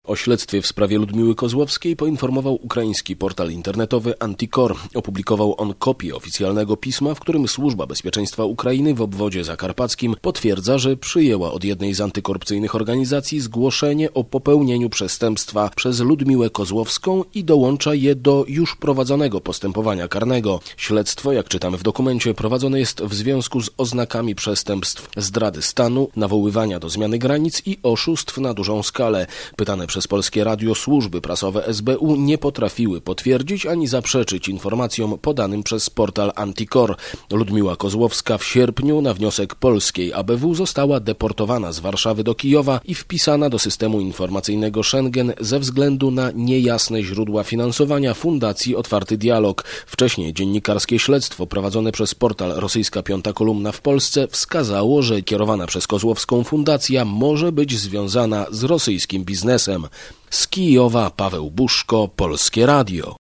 O śledztwie w sprawie Ludmiły Kozłowskiej poinformował ukraiński portal internetowy Antikor. Opublikował on kopię oficjalnego pisma, w którym Służba Bezpieczeństwa Ukrainy w obwodzie zakarpackim potwierdza, że przyjęła od jednej z antykorupcyjnych organizacji zgłoszenie o popełnieniu przestępstwa przez Ludmiłę Kozłowską i dołącza je do już prowadzonego postępowania karnego. Śledztwo, jak czytamy w dokumencie, prowadzone jest w związku z oznakami przestępstw zdrady stanu, nawoływania do zmiany granic i oszustw na dużą skalę. Pytane przez Polskie Radio służby prasowe SBU nie potrafiły potwierdzić ani zaprzeczyć informacjom podanym przez portal Antikor. Ludmiła Kozłowska w sierpniu na wniosek polskiej ABW została deportowana z Warszawy do Kijowa i wpisana do systemu informacyjnego Schengen ze względu na niejasne źródła finansowania Fundacji Otwarty Dialog. Wcześniej dziennikarskie śledztwo prowadzone przez portal Rosyjska Piąta Kolumna w Polsce wskazało, że kierowana przez Kozłowską fundacja może być związana z rosyjskim biznesem. Z Kijowa Paweł Buszko, Polskie Radio.